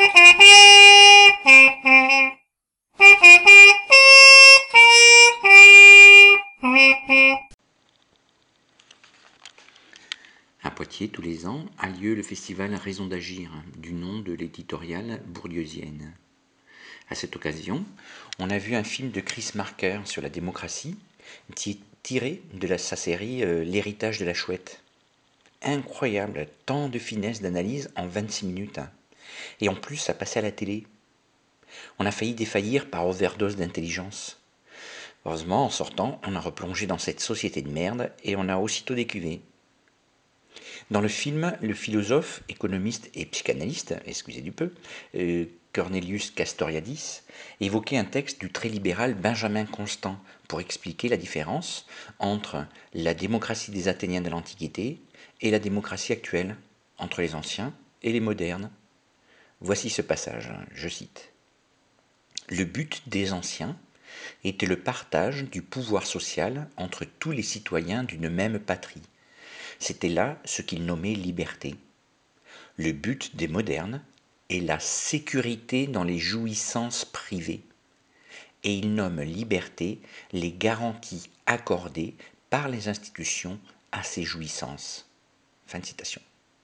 À Poitiers, tous les ans, a lieu le festival Raison d'agir, du nom de l'éditoriale bourdieusienne. À cette occasion, on a vu un film de Chris Marker sur la démocratie, tiré de sa série L'héritage de la chouette. Incroyable, tant de finesse d'analyse en 26 minutes. Et en plus, ça passait à la télé. On a failli défaillir par overdose d'intelligence. Heureusement, en sortant, on a replongé dans cette société de merde et on a aussitôt décuvé. Dans le film, le philosophe, économiste et psychanalyste, excusez du peu, Cornelius Castoriadis, évoquait un texte du très libéral Benjamin Constant pour expliquer la différence entre la démocratie des Athéniens de l'Antiquité et la démocratie actuelle, entre les anciens et les modernes. Voici ce passage, je cite. Le but des anciens était le partage du pouvoir social entre tous les citoyens d'une même patrie. C'était là ce qu'ils nommaient liberté. Le but des modernes est la sécurité dans les jouissances privées. Et ils nomment liberté les garanties accordées par les institutions à ces jouissances. Fin de citation.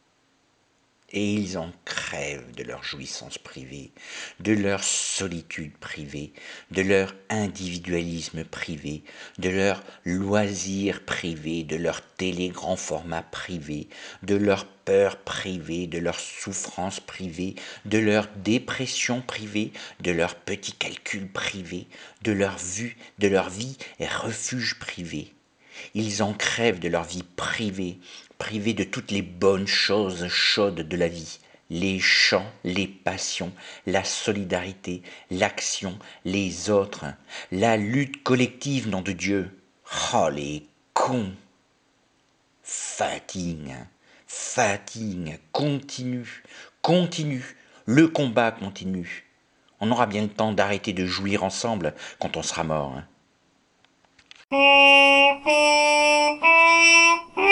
Et ils en crèvent de leur jouissance privée, de leur solitude privée, de leur individualisme privé, de leur loisir privé, de leur télé grand format privé, de leur peur privée, de leur souffrance privée, de leur dépression privée, de leurs petits calculs privés, de leur vie et refuge privé. Ils en crèvent de leur vie privée, privés de toutes les bonnes choses chaudes de la vie, les chants, les passions, la solidarité, l'action, les autres, la lutte collective, nom de Dieu. Oh, les cons! Fatigue, continue, le combat continue. On aura bien le temps d'arrêter de jouir ensemble quand on sera mort.